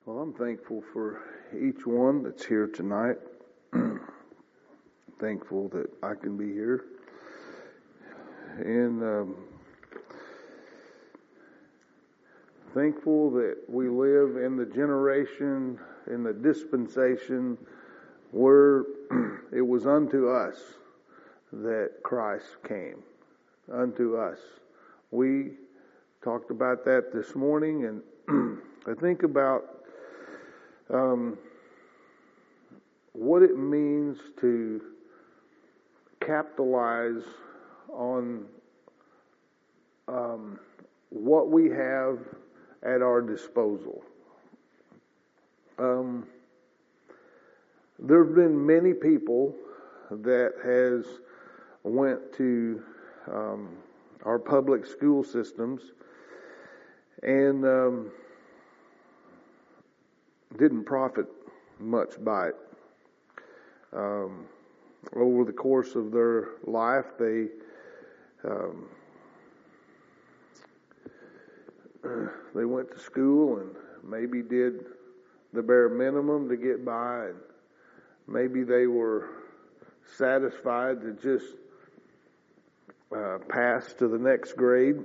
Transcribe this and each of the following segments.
Well, I'm thankful for each one that's here tonight. Thankful that I can be here. And thankful that we live in the generation, in the dispensation where it was unto us that Christ came. Unto us. We talked about that this morning, and I think about what it means to capitalize on what we have at our disposal. There have been many people that has went to our public school systems and didn't profit much by it. Over the course of their life, they went to school and maybe did the bare minimum to get by, and maybe they were satisfied to just pass to the next grade.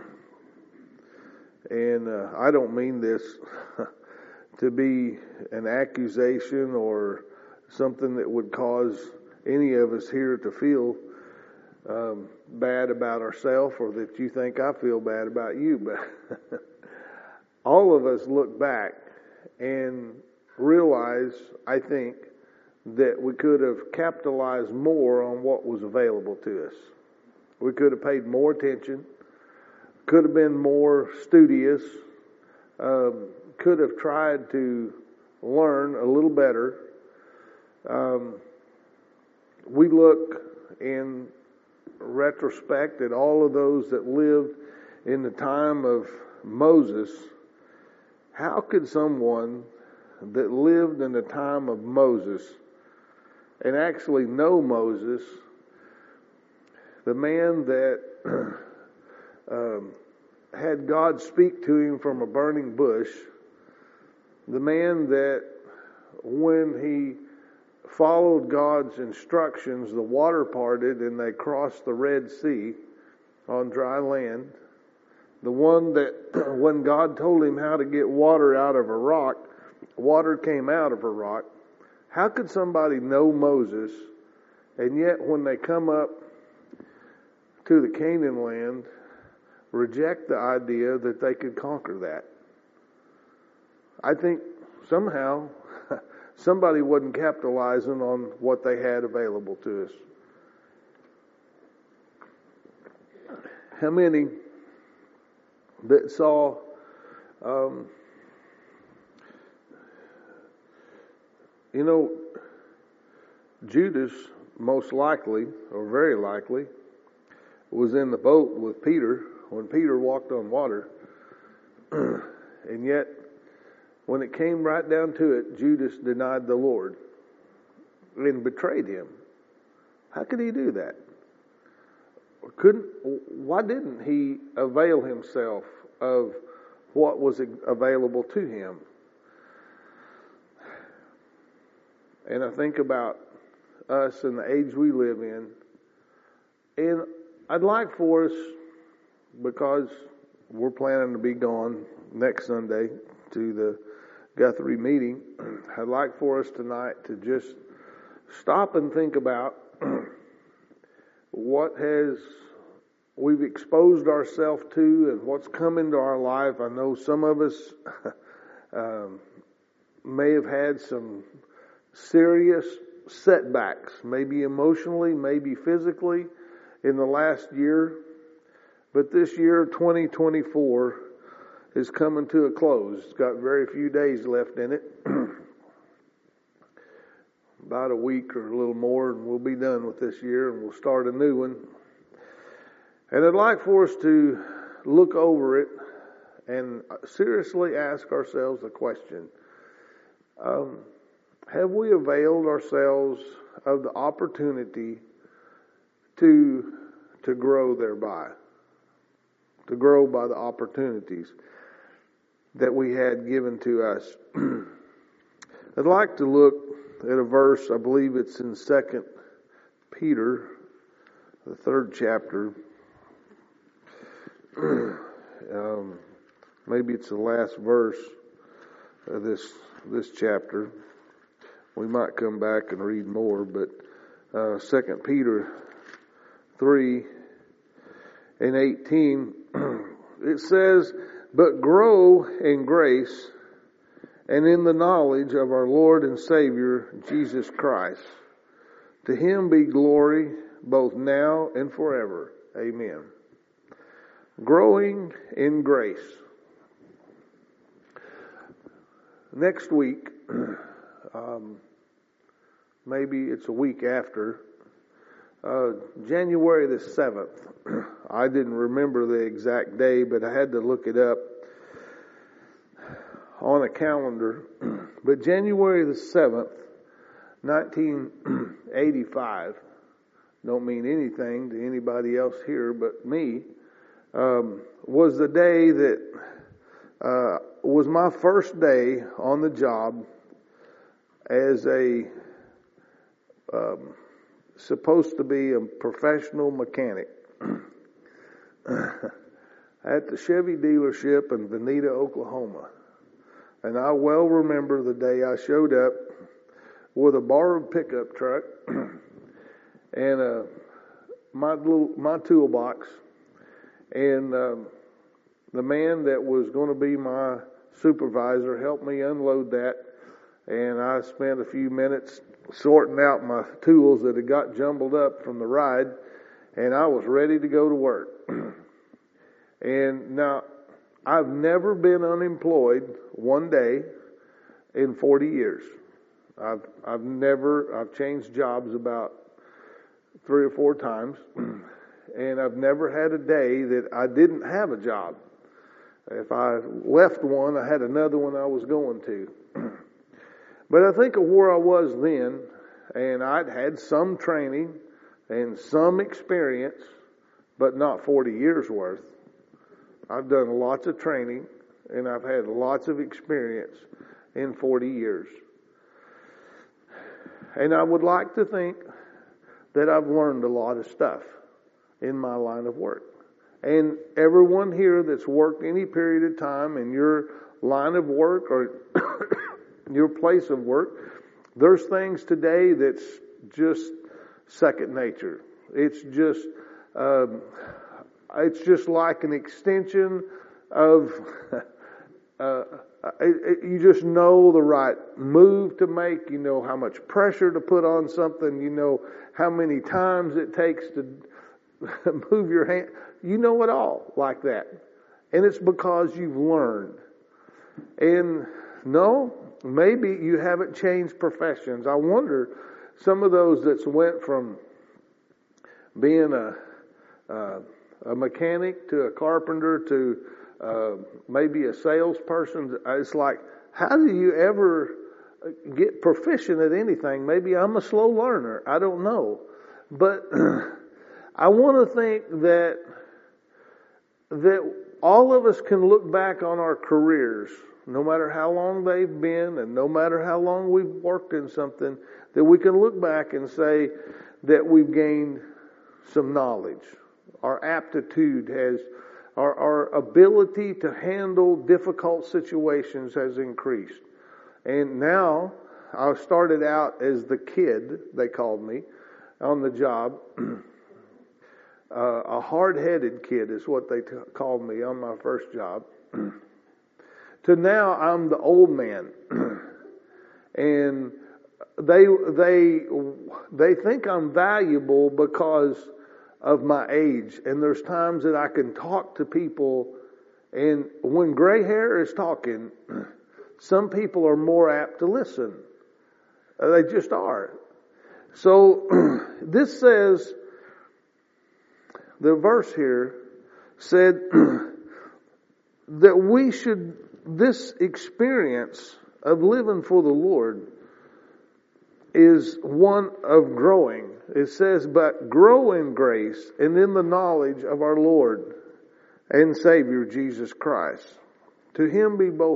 And I don't mean this to be an accusation or something that would cause any of us here to feel bad about ourselves, or that you think I feel bad about you. But all of us look back and realize, I think, that we could have capitalized more on what was available to us. We could have paid more attention, could have been more studious, could have tried to learn a little better. We look in retrospect at all of those that lived in the time of Moses. How could someone that lived in the time of Moses and actually know Moses, the man that had God speak to him from a burning bush, the man that when he followed God's instructions, the water parted and they crossed the Red Sea on dry land, the one that when God told him how to get water out of a rock, water came out of a rock. How could somebody know Moses, and yet when they come up to the Canaan land, reject the idea that they could conquer that? I think somehow somebody wasn't capitalizing on what they had available to us. How many that saw Judas most likely, or very likely, was in the boat with Peter when Peter walked on water. And yet, when it came right down to it, Judas denied the Lord and betrayed him. How could he do that? Why didn't he avail himself of what was available to him? And I think about us and the age we live in, and I'd like for us, because we're planning to be gone next Sunday to the Guthrie meeting, I'd like for us tonight to just stop and think about what we've exposed ourselves to and what's come into our life. I know some of us may have had some serious setbacks, maybe emotionally, maybe physically, in the last year. But this year, 2024, is coming to a close. It's got very few days left in it. About a week or a little more, and we'll be done with this year, and we'll start a new one. And I'd like for us to look over it and seriously ask ourselves the question, have we availed ourselves of the opportunity to grow thereby? To grow by the opportunities. that we had given to us. I'd like to look at a verse, I believe it's in 2 Peter, the 3rd chapter. Maybe it's the last verse of this chapter. We might come back and read more, but 2 Peter 3 and 18, it says, "But grow in grace and in the knowledge of our Lord and Savior, Jesus Christ. To Him be glory both now and forever. Amen." Growing in grace. Next week, maybe it's a week after, January the 7th. I didn't remember the exact day, but I had to look it up on a calendar. But January the 7th, 1985, don't mean anything to anybody else here but me, was the day that was my first day on the job as a supposed to be a professional mechanic at the Chevy dealership in Bonita, Oklahoma. And I well remember the day I showed up with a borrowed pickup truck and my toolbox, and the man that was going to be my supervisor helped me unload that, and I spent a few minutes sorting out my tools that had got jumbled up from the ride, and I was ready to go to work. And now, I've never been unemployed one day in 40 years. I've changed jobs about 3 or 4 times, and I've never had a day that I didn't have a job. If I left one, I had another one I was going to. But I think of where I was then, and I'd had some training and some experience, but not 40 years worth. I've done lots of training, and I've had lots of experience in 40 years. And I would like to think that I've learned a lot of stuff in my line of work. And everyone here that's worked any period of time in your line of work or your place of work, there's things today that's just second nature. It's just like an extension of you just know the right move to make. You know how much pressure to put on something. You know how many times it takes to move your hand. You know it all like that. And it's because you've learned. And no, maybe you haven't changed professions. I wonder, some of those that's went from being a mechanic to a carpenter to maybe a salesperson, it's like, how do you ever get proficient at anything? Maybe I'm a slow learner. I don't know. But I want to think that all of us can look back on our careers, no matter how long they've been and no matter how long we've worked in something, that we can look back and say that we've gained some knowledge. Our aptitude has, our ability to handle difficult situations has increased. And now, I started out as the kid, they called me, on the job. A hard-headed kid is what they called me on my first job. To now, I'm the old man. And they think I'm valuable because of my age. And there's times that I can talk to people, and when gray hair is talking, some people are more apt to listen. They just are. So this says, the verse here said that we should, this experience of living for the Lord is one of growing. It says, but grow in grace and in the knowledge of our Lord and Savior Jesus Christ. To him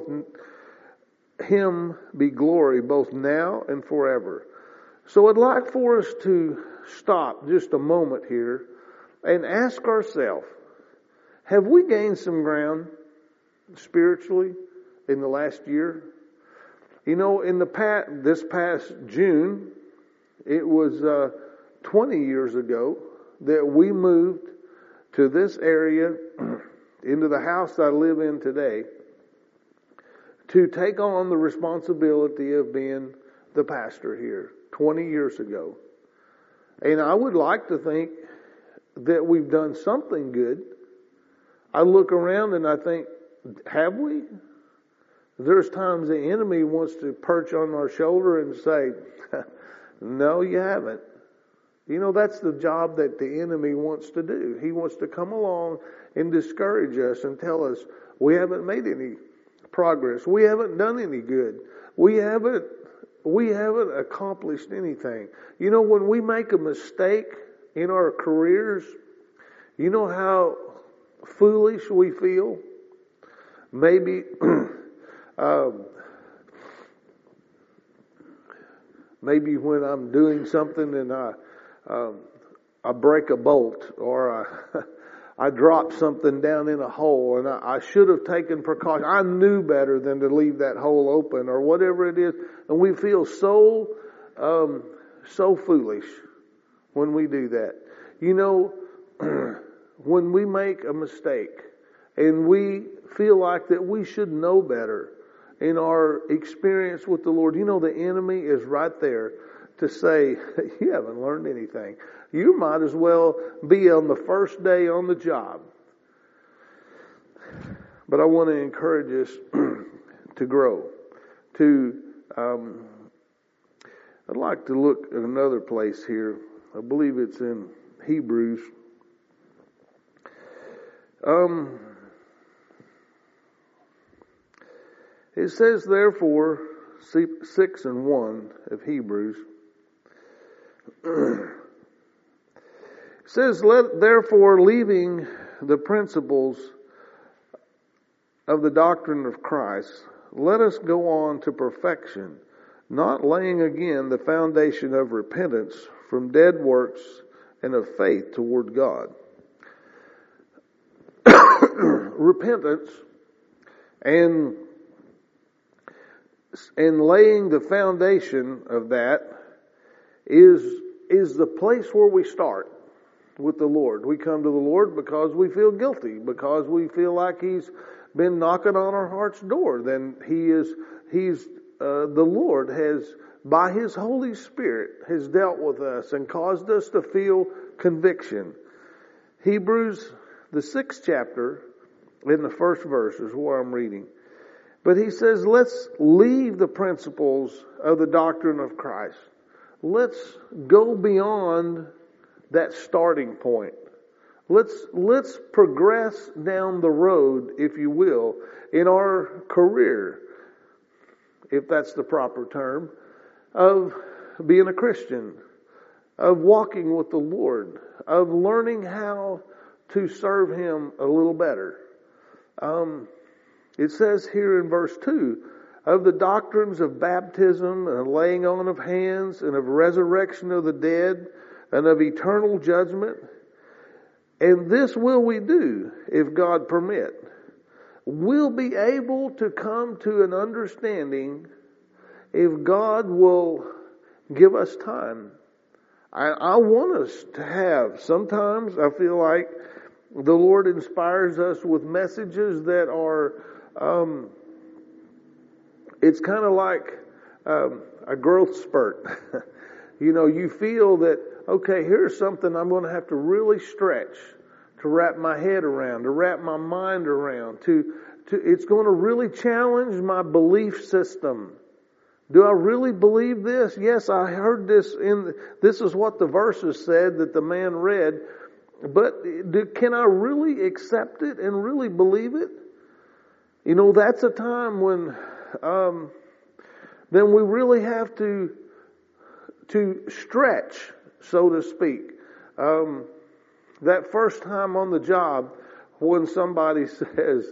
be glory both now and forever. So I'd like for us to stop just a moment here and ask ourselves, have we gained some ground spiritually in the last year? You know, this past June, it was 20 years ago that we moved to this area, into the house I live in today, to take on the responsibility of being the pastor here 20 years ago. And I would like to think that we've done something good. I look around and I think, have we? There's times the enemy wants to perch on our shoulder and say, no, you haven't. You know, that's the job that the enemy wants to do. He wants to come along and discourage us and tell us we haven't made any progress. We haven't done any good. We haven't accomplished anything. You know, when we make a mistake in our careers, you know how foolish we feel? Maybe maybe when I'm doing something and I break a bolt, or I drop something down in a hole, and I should have taken precaution. I knew better than to leave that hole open, or whatever it is. And we feel so foolish when we do that. You know, when we make a mistake and we feel like that we should know better in our experience with the Lord, you know, the enemy is right there to say, you haven't learned anything. You might as well be on the first day on the job. But I want to encourage us to grow. I'd like to look at another place here. I believe it's in Hebrews. It says, therefore, 6:1 of Hebrews. It says, therefore, leaving the principles of the doctrine of Christ, let us go on to perfection, not laying again the foundation of repentance from dead works and of faith toward God. Repentance and laying the foundation of that is the place where we start with the Lord. We come to the Lord because we feel guilty, because we feel like He's been knocking on our heart's door. Then the Lord has, by His Holy Spirit, has dealt with us and caused us to feel conviction. Hebrews, the 6th chapter, in the first verse is where I'm reading. But he says, let's leave the principles of the doctrine of Christ. Let's go beyond that starting point. Let's progress down the road, if you will, in our career, if that's the proper term, of being a Christian, of walking with the Lord, of learning how to serve Him a little better. It says here in verse 2, of the doctrines of baptism and laying on of hands and of resurrection of the dead and of eternal judgment. And this will we do if God permit. We'll be able to come to an understanding if God will give us time. I want us to have, sometimes I feel like the Lord inspires us with messages that are, it's kind of like a growth spurt. You know, you feel that, okay, here's something I'm going to have to really stretch to wrap my head around, to wrap my mind around, it's going to really challenge my belief system. Do I really believe this? Yes, I heard this this is what the verses said that the man read, but can I really accept it and really believe it? You know, that's a time when, then we really have to stretch, so to speak. That first time on the job, when somebody says,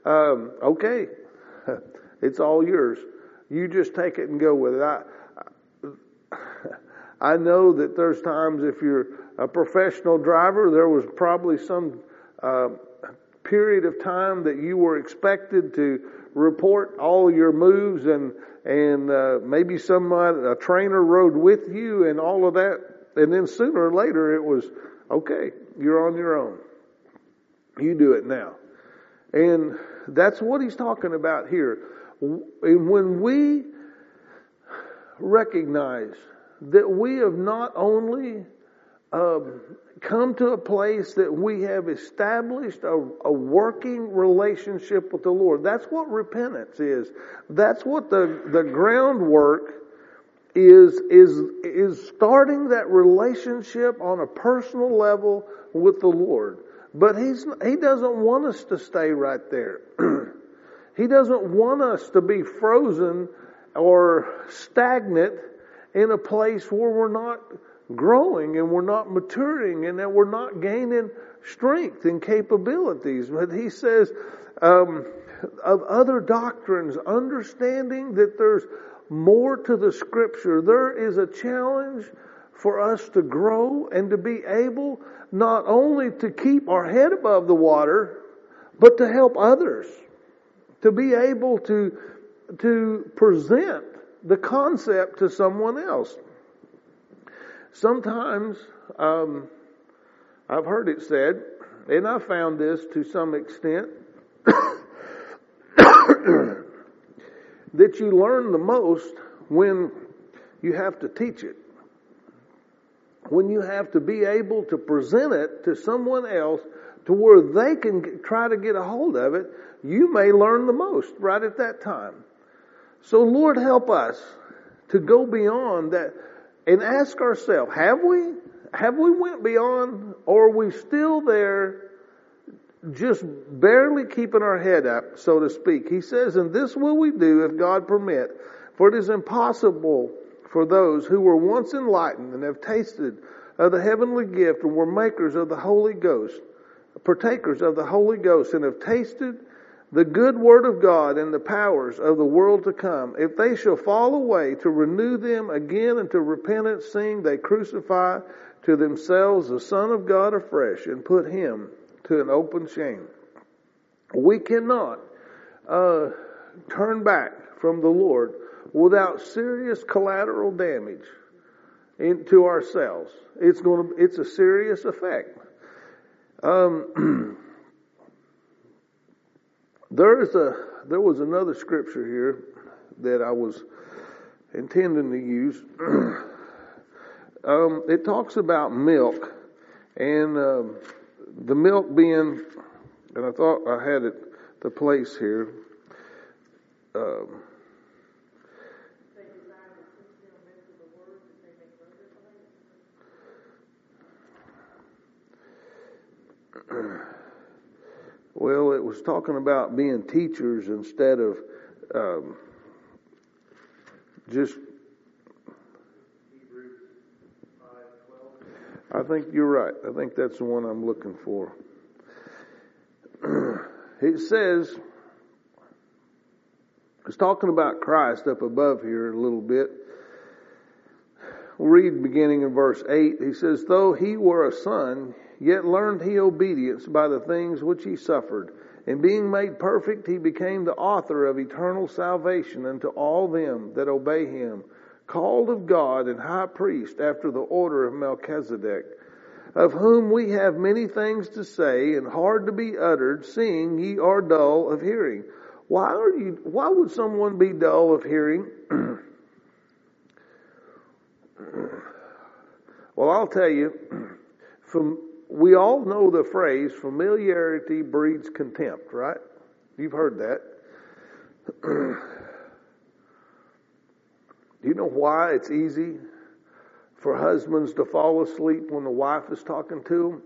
Okay, it's all yours. You just take it and go with it. I know that there's times if you're a professional driver, there was probably some period of time that you were expected to report all your moves and maybe a trainer rode with you and all of that. And then sooner or later it was, okay, you're on your own. You do it now. And that's what he's talking about here. And when we recognize that we have not only come to a place that we have established a working relationship with the Lord. That's what repentance is. That's what the groundwork is starting that relationship on a personal level with the Lord. But He doesn't want us to stay right there. He doesn't want us to be frozen or stagnant in a place where we're not growing and we're not maturing and that we're not gaining strength and capabilities. But he says of other doctrines, understanding that there's more to the Scripture. There is a challenge for us to grow and to be able not only to keep our head above the water, but to help others. To be able to present the concept to someone else. Sometimes, I've heard it said, and I found this to some extent, that you learn the most when you have to teach it. When you have to be able to present it to someone else to where they can try to get a hold of it, you may learn the most right at that time. So Lord, help us to go beyond that and ask ourselves, have we went beyond, or are we still there just barely keeping our head up, so to speak? He says, and this will we do if God permit, for it is impossible for those who were once enlightened and have tasted of the heavenly gift and were makers of the Holy Ghost, partakers of the Holy Ghost, and have tasted the good word of God and the powers of the world to come, if they shall fall away, to renew them again unto repentance, seeing they crucify to themselves the Son of God afresh and put Him to an open shame. We cannot turn back from the Lord without serious collateral damage into ourselves. It's a serious effect. There was another scripture here that I was intending to use. It talks about milk, and the milk being, and I thought I had the place here. Well, it was talking about being teachers instead of just. I think you're right. I think that's the one I'm looking for. It says, it's talking about Christ up above here a little bit. We'll read beginning in verse 8. He says, though he were a son, yet learned he obedience by the things which he suffered. And being made perfect, he became the author of eternal salvation unto all them that obey him, called of God and high priest after the order of Melchizedek, of whom we have many things to say and hard to be uttered, seeing ye are dull of hearing. Why would someone be dull of hearing? Well, I'll tell you, we all know the phrase, familiarity breeds contempt, right? You've heard that. Do you know why it's easy for husbands to fall asleep when the wife is talking to them?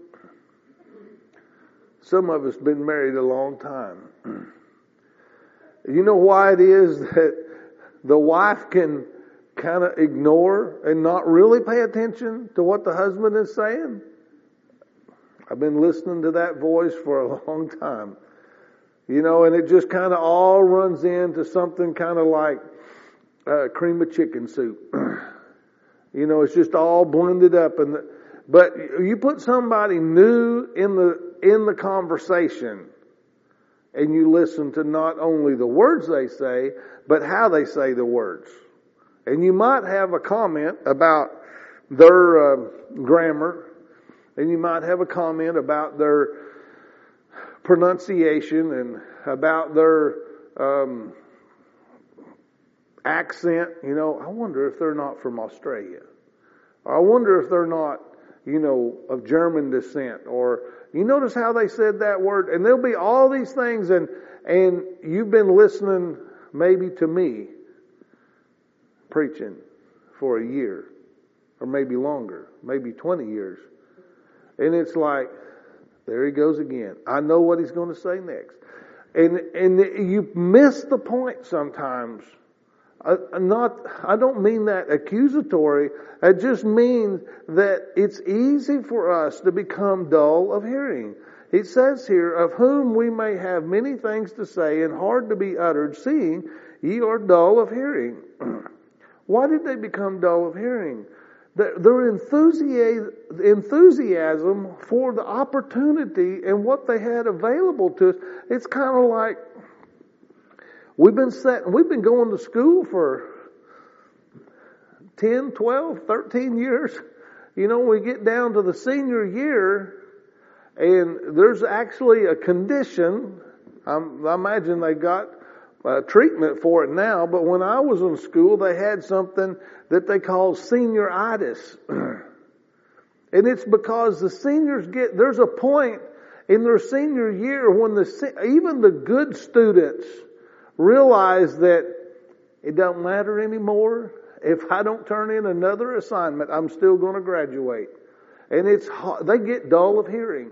Some of us been married a long time. You know why it is that the wife can kind of ignore and not really pay attention to what the husband is saying? I've been listening to that voice for a long time. And it just kind of all runs into something kind of like cream of chicken soup. It's just all blended up. But you put somebody new in the conversation, and you listen to not only the words they say, but how they say the words. And you might have a comment about their grammar, and you might have a comment about their pronunciation and about their accent. I wonder if they're not from Australia. Or I wonder if they're not, of German descent. Or you notice how they said that word? And there'll be all these things, and you've been listening maybe to me preaching for a year, or maybe longer, maybe 20 years. And it's like, there he goes again. I know what he's going to say next. And you miss the point sometimes. I don't mean that accusatory. It just means that it's easy for us to become dull of hearing. It says here, of whom we may have many things to say and hard to be uttered, seeing ye are dull of hearing. Why did they become dull of hearing? Their enthusiasm for the opportunity and what they had available to us, it's kind of like we've been going to school for 10, 12, 13 years. We get down to the senior year, and there's actually a condition. I imagine they got treatment for it now, but when I was in school, they had something that they call senioritis. And it's because the seniors there's a point in their senior year when even the good students realize that it don't matter anymore. If I don't turn in another assignment, I'm still going to graduate. And they get dull of hearing.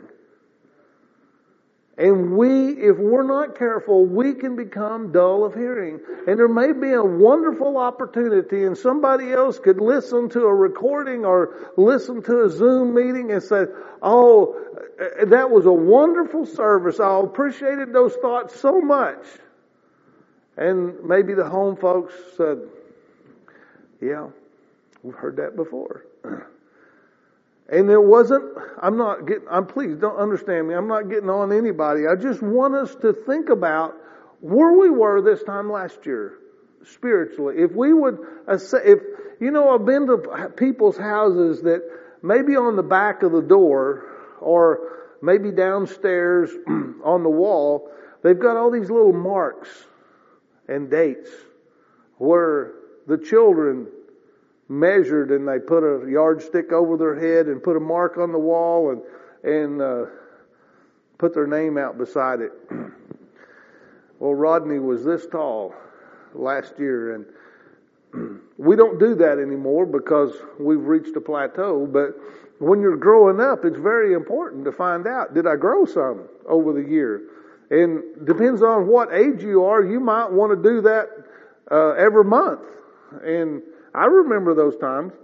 And if we're not careful, we can become dull of hearing. And there may be a wonderful opportunity, and somebody else could listen to a recording or listen to a Zoom meeting and say, oh, that was a wonderful service. I appreciated those thoughts so much. And maybe the home folks said, yeah, we've heard that before. And it wasn't, please don't understand me, I'm not getting on anybody. I just want us to think about where we were this time last year, spiritually. If we would, I've been to people's houses that maybe on the back of the door, or maybe downstairs on the wall, they've got all these little marks and dates where the children measured, and they put a yardstick over their head and put a mark on the wall and put their name out beside it. Well, Rodney was this tall last year, and we don't do that anymore because we've reached a plateau. But when you're growing up, it's very important to find out, did I grow some over the year? And depends on what age you are, you might want to do that every month. And I remember those times.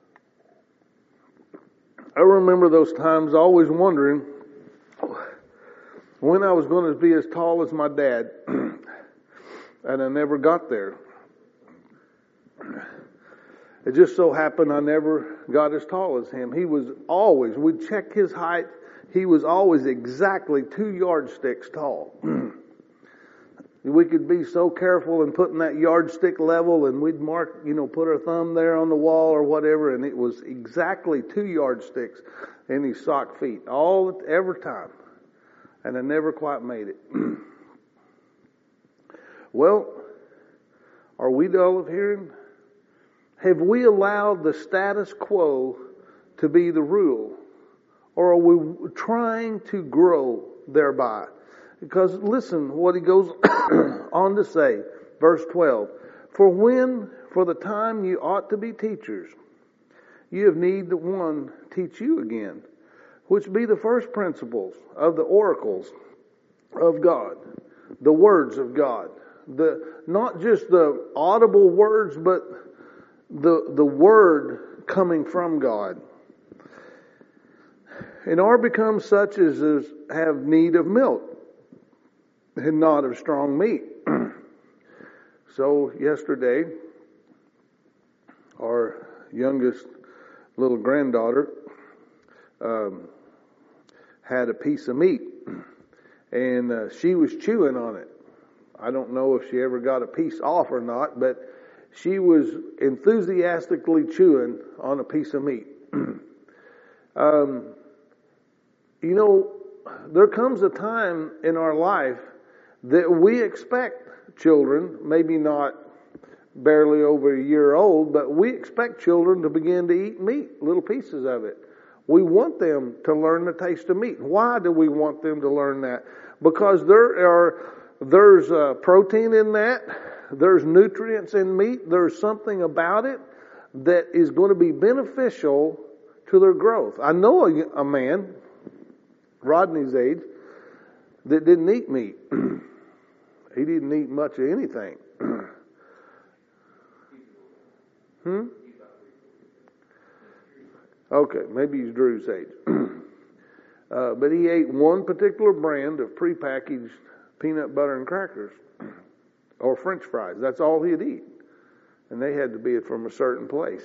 Always wondering when I was going to be as tall as my dad. And I never got there. It just so happened I never got as tall as him. We'd check his height. He was always exactly 2 yardsticks tall. We could be so careful in putting that yardstick level, and we'd mark, put our thumb there on the wall or whatever, and it was exactly 2 yardsticks in his sock feet every time. And I never quite made it. Well, are we dull of hearing? Have we allowed the status quo to be the rule? Or are we trying to grow thereby? Because listen what he goes on to say, verse 12. For the time you ought to be teachers, you have need that one teach you again, which be the first principles of the oracles of God, the words of God. Not just the audible words, but the word coming from God. And are become such as have need of milk, and not of strong meat. So yesterday, our youngest little granddaughter had a piece of meat, and she was chewing on it. I don't know if she ever got a piece off or not, but she was enthusiastically chewing on a piece of meat. There comes a time in our life that we expect children, maybe not barely over a year old, but we expect children to begin to eat meat, little pieces of it. We want them to learn the taste of meat. Why do we want them to learn that? Because there's protein in that. There's nutrients in meat. There's something about it that is going to be beneficial to their growth. I know a man, Rodney's age, that didn't eat meat. He didn't eat much of anything. Okay, maybe he's Drew's age. But he ate one particular brand of prepackaged peanut butter and crackers or French fries. That's all he'd eat. And they had to be from a certain place.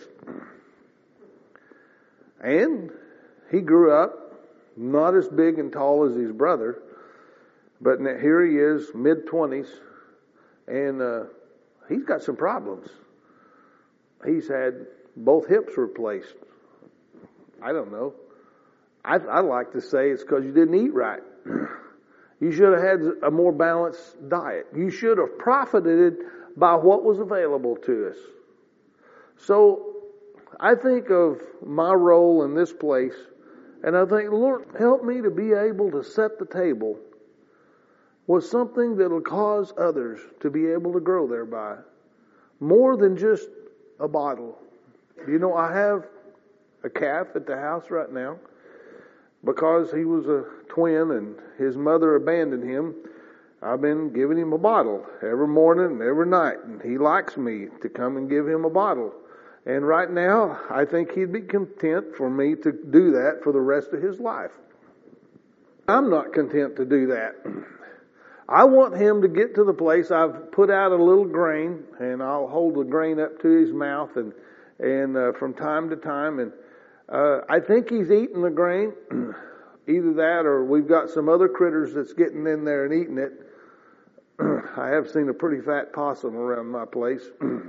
And he grew up not as big and tall as his brother, but here he is, mid-20s, and he's got some problems. He's had both hips replaced. I don't know. I like to say it's because you didn't eat right. You should have had a more balanced diet. You should have profited by what was available to us. So I think of my role in this place, and I think, Lord, help me to be able to set the table with something that will cause others to be able to grow thereby. More than just a bottle. I have a calf at the house right now because he was a twin and his mother abandoned him. I've been giving him a bottle every morning and every night, and he likes me to come and give him a bottle. And right now, I think he'd be content for me to do that for the rest of his life. I'm not content to do that. I want him to get to the place. I've put out a little grain, and I'll hold the grain up to his mouth and from time to time, and I think he's eating the grain. Either that or we've got some other critters that's getting in there and eating it. I have seen a pretty fat possum around my place.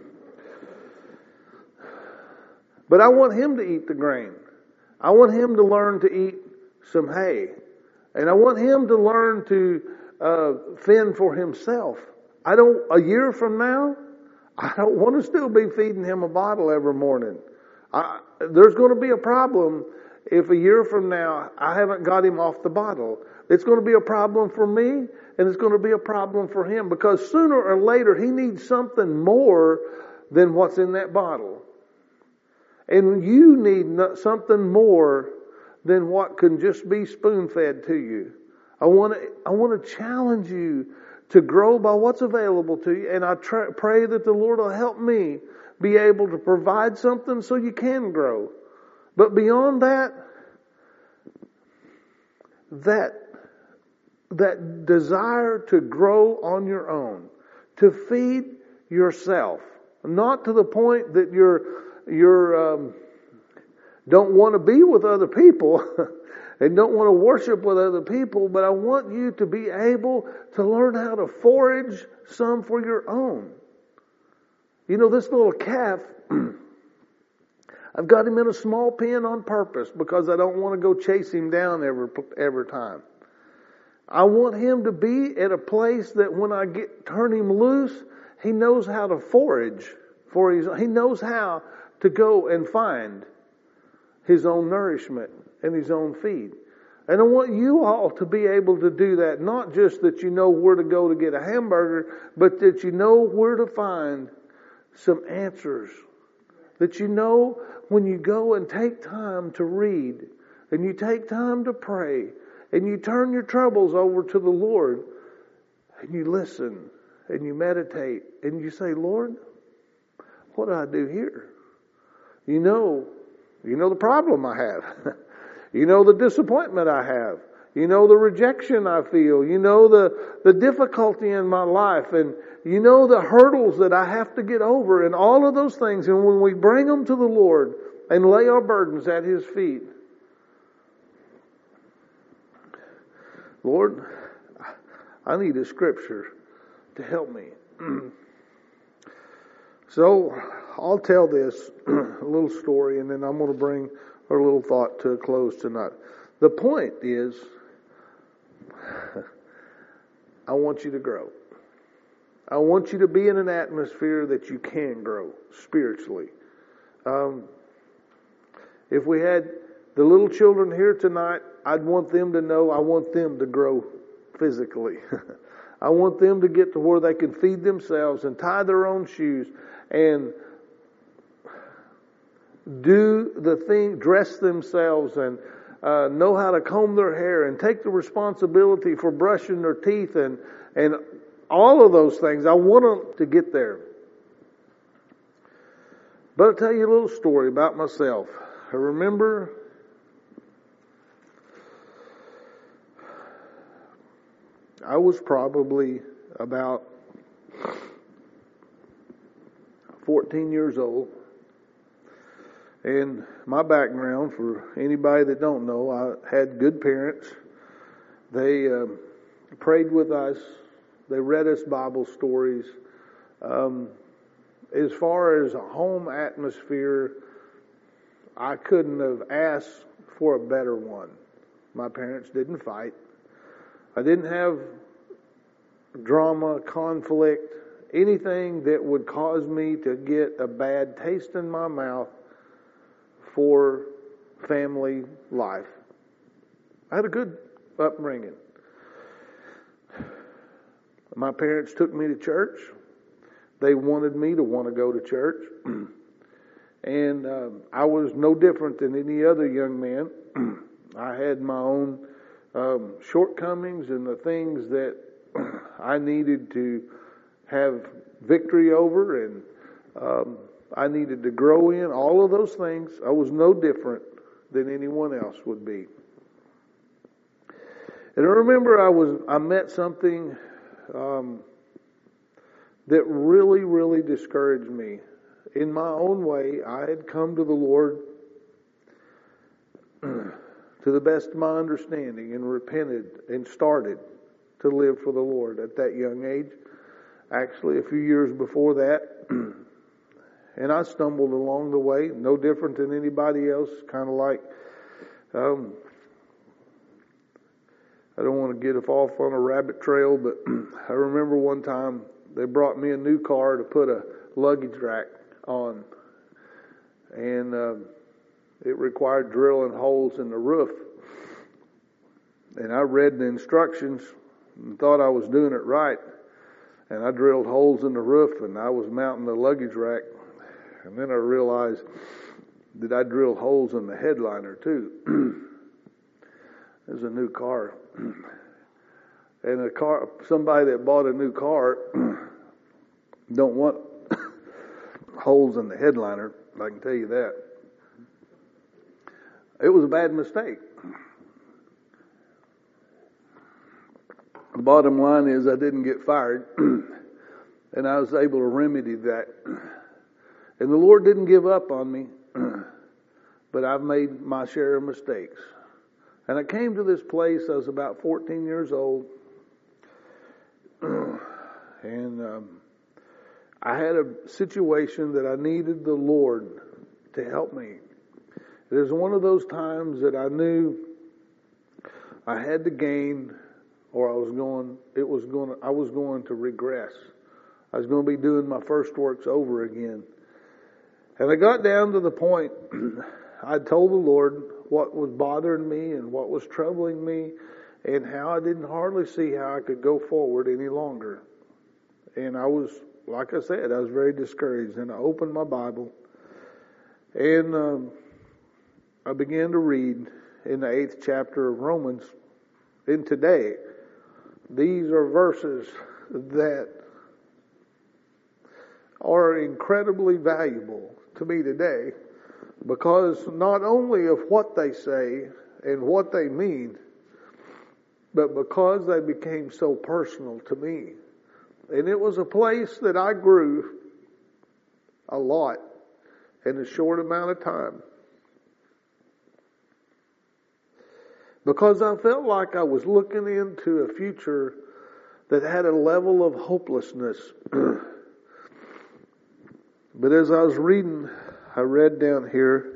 But I want him to eat the grain. I want him to learn to eat some hay. And I want him to learn to fend for himself. A year from now, I don't want to still be feeding him a bottle every morning. There's going to be a problem if a year from now I haven't got him off the bottle. It's going to be a problem for me, and it's going to be a problem for him, because sooner or later he needs something more than what's in that bottle. And you need something more than what can just be spoon-fed to you. I want to challenge you to grow by what's available to you, and I pray that the Lord will help me be able to provide something so you can grow. But beyond that desire to grow on your own, to feed yourself, not to the point that you're don't want to be with other people and don't want to worship with other people, but I want you to be able to learn how to forage some for your own. This little calf, I've got him in a small pen on purpose because I don't want to go chase him down every time. I want him to be at a place that when I turn him loose, he knows how to forage he knows how to go and find his own nourishment and his own feed. And I want you all to be able to do that, not just that you know where to go to get a hamburger, but that you know where to find some answers. That you know when you go and take time to read, and you take time to pray, and you turn your troubles over to the Lord, and you listen, and you meditate, and you say, Lord, what do I do here? You know the problem I have. You know the disappointment I have. You know the rejection I feel. You know the difficulty in my life. And you know the hurdles that I have to get over and all of those things. And when we bring them to the Lord and lay our burdens at His feet, Lord, I need a scripture to help me. So I'll tell this a little story, and then I'm going to bring our little thought to a close tonight. The point is, I want you to grow. I want you to be in an atmosphere that you can grow spiritually. If we had the little children here tonight, I'd want them to know I want them to grow physically. I want them to get to where they can feed themselves and tie their own shoes and do the thing, dress themselves and know how to comb their hair and take the responsibility for brushing their teeth and all of those things. I want them to get there. But I'll tell you a little story about myself. I remember I was probably about 14 years old. And my background, for anybody that don't know, I had good parents. They prayed with us. They read us Bible stories. As far as a home atmosphere, I couldn't have asked for a better one. My parents didn't fight. I didn't have drama, conflict, anything that would cause me to get a bad taste in my mouth for family life. I had a good upbringing. My parents took me to church. They wanted me to want to go to church. And I was no different than any other young man. I had my own shortcomings and the things that I needed to have victory over and I needed to grow in. All of those things. I was no different than anyone else would be. And I remember I met something that really, really discouraged me. In my own way, I had come to the Lord to the best of my understanding and repented and started to live for the Lord at that young age. Actually, a few years before that. And I stumbled along the way, no different than anybody else, kind of like, I don't want to get off on a rabbit trail, but I remember one time they brought me a new car to put a luggage rack on. And it required drilling holes in the roof. And I read the instructions and thought I was doing it right. And I drilled holes in the roof and I was mounting the luggage rack. And then I realized that I drilled holes in the headliner too. It was a new car. And somebody that bought a new car don't want holes in the headliner, I can tell you that. It was a bad mistake. The bottom line is I didn't get fired, and I was able to remedy that. And the Lord didn't give up on me, but I've made my share of mistakes. And I came to this place, I was about 14 years old, and I had a situation that I needed the Lord to help me. It was one of those times that I knew I had to gain, or I was going to regress. I was going to be doing my first works over again. And I got down to the point, I told the Lord what was bothering me and what was troubling me and how I didn't hardly see how I could go forward any longer. And I was, like I said, I was very discouraged. And I opened my Bible and I began to read in the 8th chapter of Romans. And today, these are verses that are incredibly valuable to me today, because not only of what they say and what they mean, but because they became so personal to me. And it was a place that I grew a lot in a short amount of time. Because I felt like I was looking into a future that had a level of hopelessness. But as I was reading, I read down here,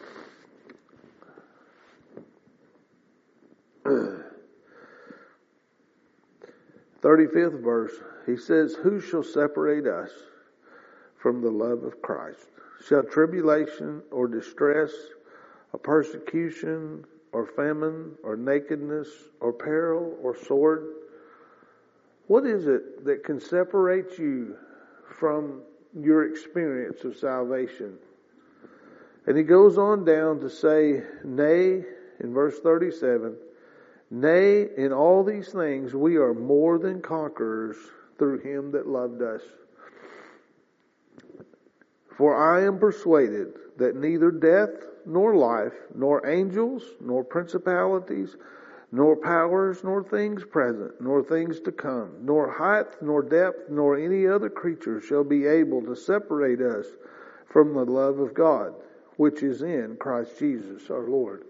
35th verse, he says, "Who shall separate us from the love of Christ? Shall tribulation or distress, or persecution, or famine, or nakedness, or peril, or sword?" What is it that can separate you from your experience of salvation? And he goes on down to say, "Nay," in verse 37, "Nay, in all these things we are more than conquerors through him that loved us. For I am persuaded that neither death, nor life, nor angels, nor principalities, nor powers, nor things present, nor things to come, nor height, nor depth, nor any other creature shall be able to separate us from the love of God, which is in Christ Jesus our Lord."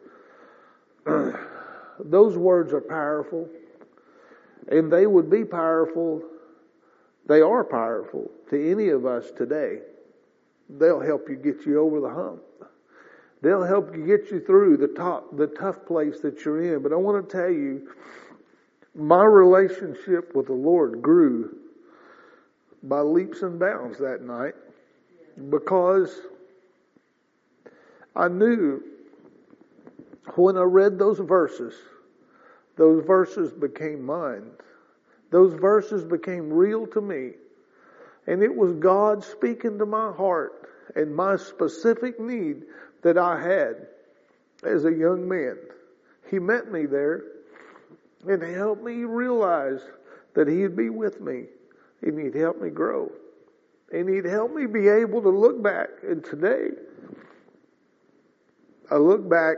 Those words are powerful, and they would be powerful. They are powerful to any of us today. They'll help you get you over the hump. They'll help you get you through the tough place that you're in. But I want to tell you, my relationship with the Lord grew by leaps and bounds that night, because I knew when I read those verses became mine. Those verses became real to me. And it was God speaking to my heart and my specific need that I had as a young man. He met me there, and He helped me realize that He'd be with me, and He'd help me grow. And He'd help me be able to look back. And today, I look back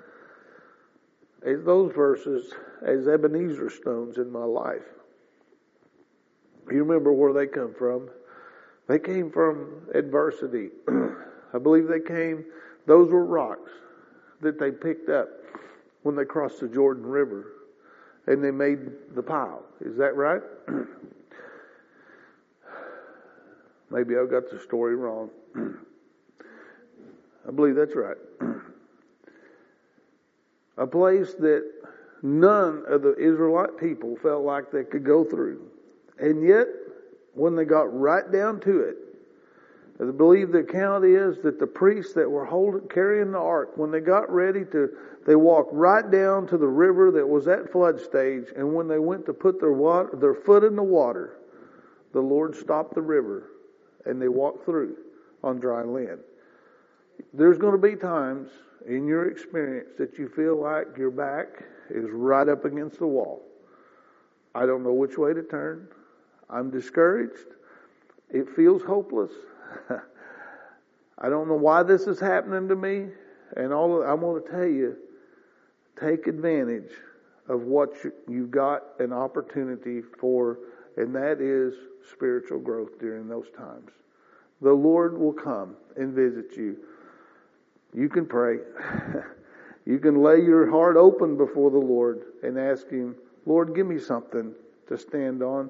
at those verses as Ebenezer stones in my life. You remember where they come from? They came from adversity. I believe those were rocks that they picked up when they crossed the Jordan River, and they made the pile. Is that right? Maybe I got the story wrong. I believe that's right. A place that none of the Israelite people felt like they could go through. And yet, when they got right down to it, I believe the account is that the priests that were carrying the ark, when they got ready they walked right down to the river that was at flood stage, and when they went to put their foot in the water, the Lord stopped the river, and they walked through on dry land. There's going to be times in your experience that you feel like your back is right up against the wall. I don't know which way to turn. I'm discouraged. It feels hopeless. I don't know why this is happening to me. And I'm going to tell you, take advantage of what you got an opportunity for, and that is spiritual growth during those times. The Lord will come and visit you. You can pray. You can lay your heart open before the Lord and ask Him, "Lord, give me something to stand on.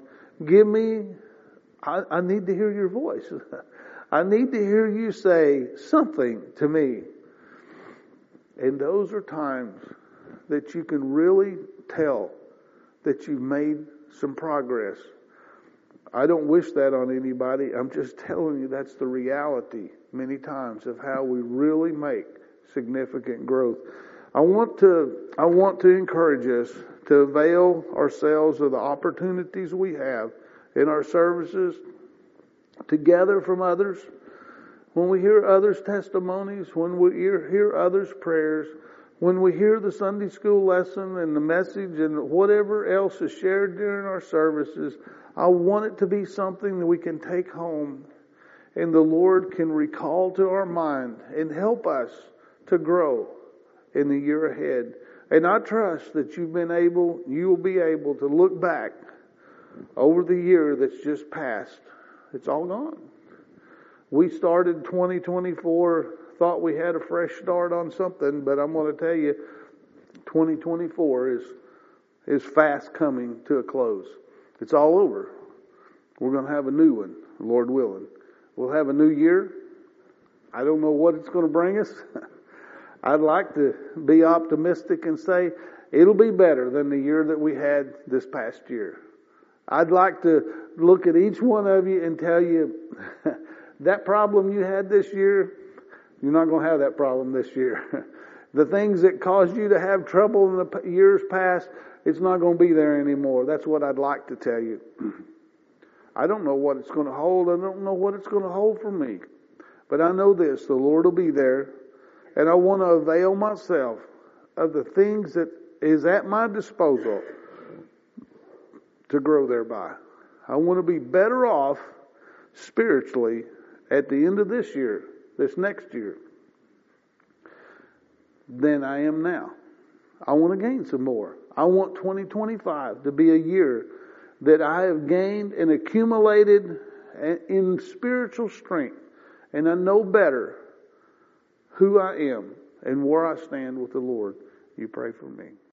I need to hear your voice. I need to hear you say something to me." And those are times that you can really tell that you've made some progress. I don't wish that on anybody. I'm just telling you that's the reality many times of how we really make significant growth. I want to encourage us to avail ourselves of the opportunities we have in our services, to gather from others. When we hear others' testimonies, when we hear others' prayers, when we hear the Sunday school lesson and the message and whatever else is shared during our services, I want it to be something that we can take home and the Lord can recall to our mind and help us to grow in the year ahead. And I trust that you will be able to look back over the year that's just passed. It's all gone. We started 2024, thought we had a fresh start on something, but I'm going to tell you, 2024 is fast coming to a close. It's all over. We're going to have a new one, Lord willing. We'll have a new year. I don't know what it's going to bring us. I'd like to be optimistic and say it'll be better than the year that we had this past year. I'd like to look at each one of you and tell you that problem you had this year, you're not going to have that problem this year. The things that caused you to have trouble in the years past, it's not going to be there anymore. That's what I'd like to tell you. I don't know what it's going to hold. I don't know what it's going to hold for me. But I know this, the Lord will be there. And I want to avail myself of the things that is at my disposal to grow thereby. I want to be better off spiritually at the end of this year, this next year, than I am now. I want to gain some more. I want 2025 to be a year that I have gained and accumulated in spiritual strength. And I know better who I am and where I stand with the Lord. You pray for me.